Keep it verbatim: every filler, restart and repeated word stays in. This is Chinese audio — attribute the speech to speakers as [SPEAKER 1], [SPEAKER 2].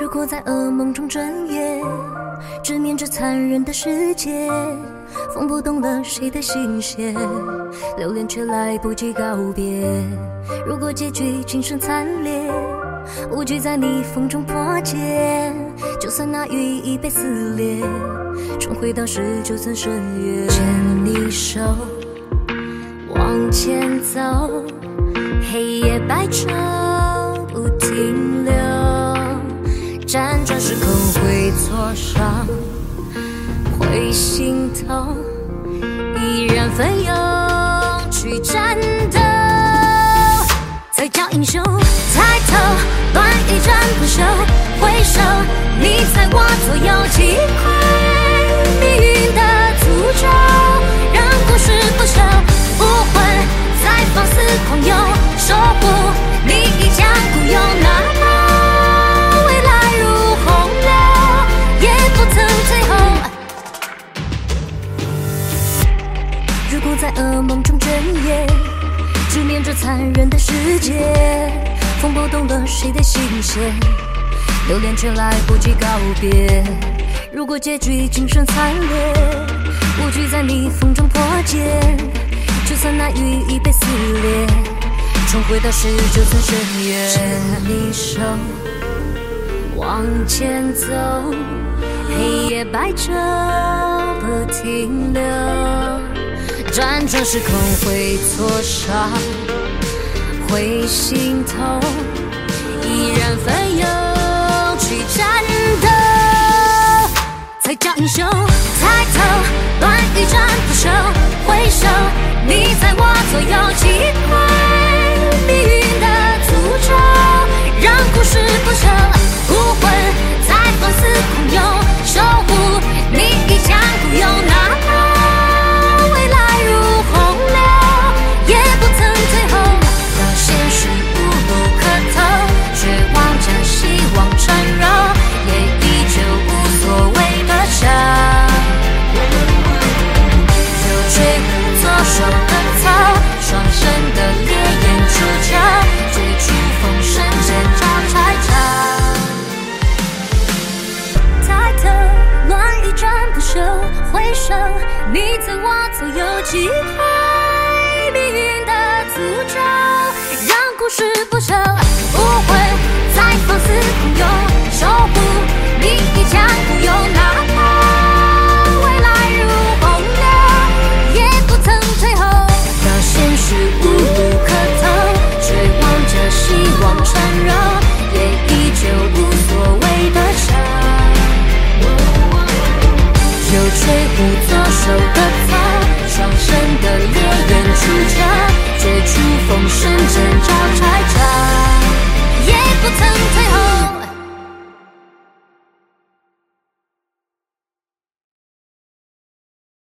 [SPEAKER 1] 果在噩梦中睁眼，直面这残忍的世界，风不动了谁的心弦，留恋却来不及告别。如果结局今生惨烈，无惧在逆风中破茧，就算那羽翼被撕裂，重回到十九层深渊。牵你手往前走，黑夜白昼不停留，辗转时空会挫伤，会心痛，依然奋勇去战斗，才叫英雄。抬头，乱一阵不休，回首，你在我左右，击溃命运的诅咒，让故事不朽，武魂在放肆狂游，守护你一腔孤勇，哪怕未来如洪流，也不曾退后。如果在噩梦中睁眼，直面这残忍的世界，风波动了谁的心弦，留恋却来不及告别。如果结局今生惨烈，无惧在逆风中破茧，就算那羽翼被撕裂，重回到十九层深渊。牵你手往前走，黑夜白昼不停留，辗转时空会挫伤，会心痛，依然奋勇去战斗，才叫英雄。抬头，乱一战不休，回首，你在我左右，击溃命运的诅咒，让故事不朽，武魂在放肆狂游，守护你一腔孤勇，哪怕未来如洪流，也不曾退后。当现实无路可投，绝望着希望缠绕，也依旧无所谓的笑。有吹拂左手的草，双生的烈焰出鞘，追逐风声剑招拆场。抬头，乱一战不休，回首，你在我左右，击溃命运的诅咒，让故事不朽，武魂在放肆狂游，守护你一腔孤勇，哪怕未来如洪流，也不曾退后。当现实无路可投，绝望着希望缠绕，也依旧无所谓的笑。有吹拂左手的草，双生的烈焰出鞘，绝处逢生剑招拆场。